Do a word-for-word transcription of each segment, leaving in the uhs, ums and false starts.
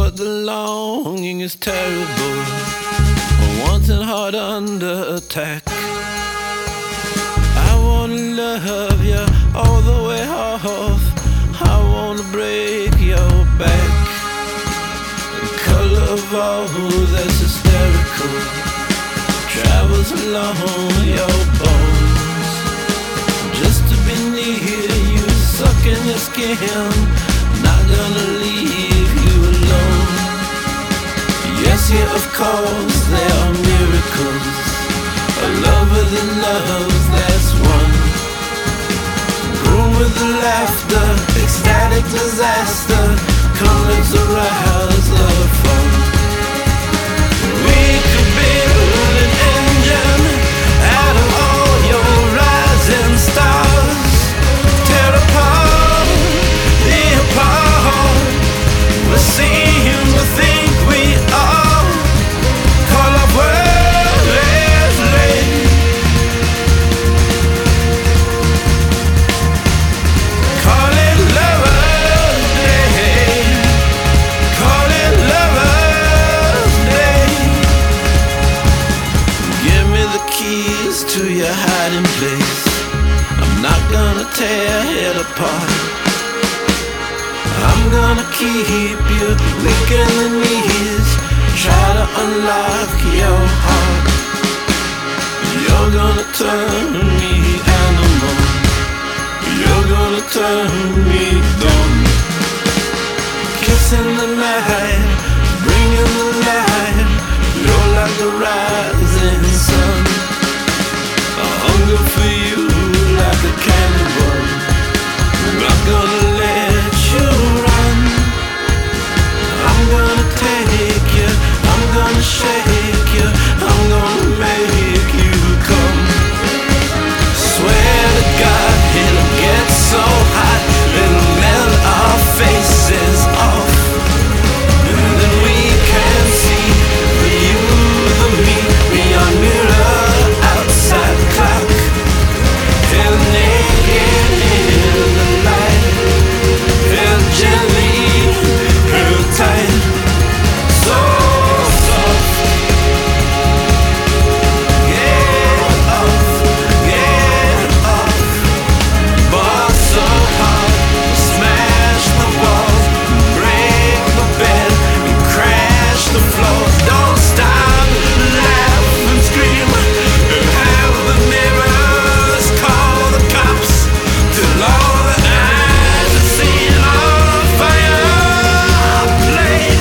but the longing is terrible. Wanting hard under attack. I wanna love you all the way off. I wanna break your back. The color of all that's hysterical travels along your bones. Just to be near you, sucking your skin, not gonna leave you alone. Yes, yeah, of course, there are miracles. A lover that loves, that's one. Grown with the laughter, ecstatic disaster. Come, let's arouse the fun. We could build an engine out of all your rising stars. Tear apart the apart. We seem to think we are. Call our world is late. Call it Lover's Day. Call it Lover's Day. Give me the keys to your hiding place. I'm not gonna tear it apart. I'm gonna keep you weak in the knees. Try to unlock your heart. You're gonna turn me animal. You're gonna turn me dumb. Kissing the night, bringing the light. You're like the rising sun. I hunger for you like a cannibal. I'm not gonna let you run. I'm gonna take you, I'm gonna shake you, I'm gonna make you come. Swear to God, it'll get so hot, it'll melt our faces off. And then we can see the you, the me, beyond mirror, outside the clock. Held naked in the light, held gently, held tight. So soft. Get off, get off. But so hard, smash the walls, break the bed, and crash the floors. Don't stop, laugh and scream, and have the neighbors call the cops till all the eyes are seen on fire. Play.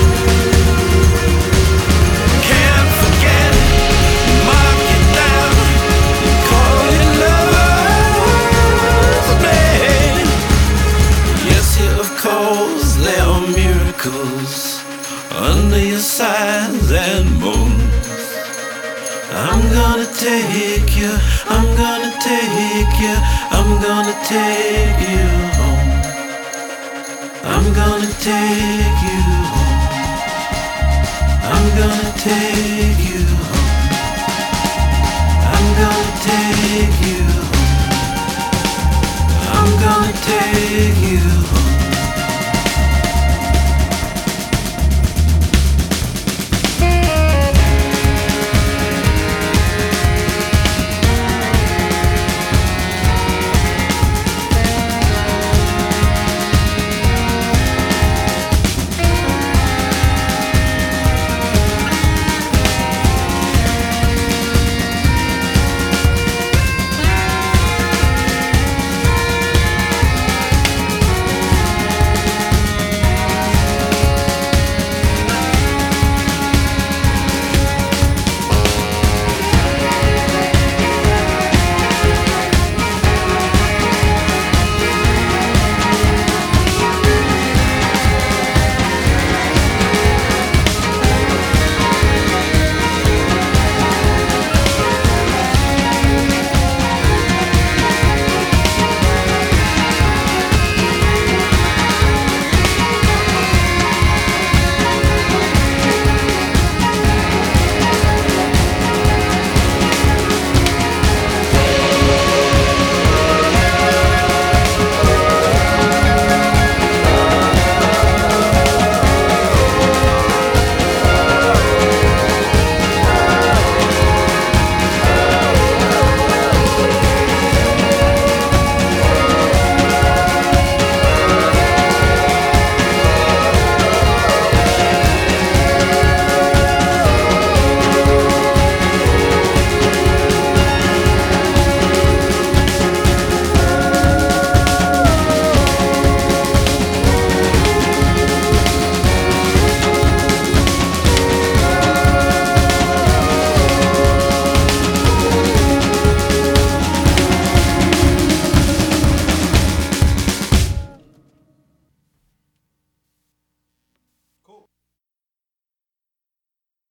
Can't forget, mark it down, call it Lover's Day. Yes, yeah, of course, there are miracles under your sighs and moans. I'm gonna take you, I'm gonna take you, I'm gonna take you home. I'm gonna take you home. I'm gonna take you home. I'm gonna take you home. I'm gonna take